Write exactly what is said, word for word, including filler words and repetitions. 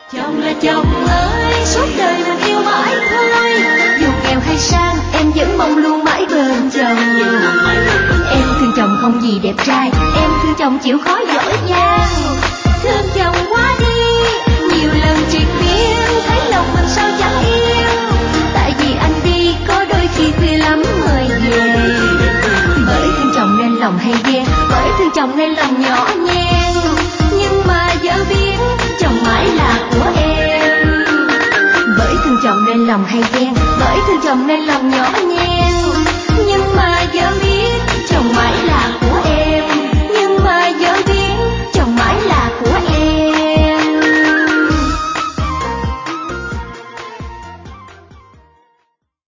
Chồng là chồng ơi, suốt đời mình yêu mãi thôi. Dù nghèo hay sang, em vẫn mong luôn mãi bên chồng. Em thương chồng không gì đẹp trai, em thương chồng chịu khó giỏi giang. Thương chồng quá đi, nhiều lần triền miên, thấy lòng mình sao chẳng yên. Tại vì anh đi, có đôi khi khuya lắm mới về. Bởi thương chồng nên lòng hay ghen, bởi thương chồng nên lòng nhỏ nhen. Nhưng mà vợ biết chồng mãi là của em. Bởi thương chồng nên lòng hay ghen, bởi thương chồng nên lòng nhỏ nhen. Nhưng mà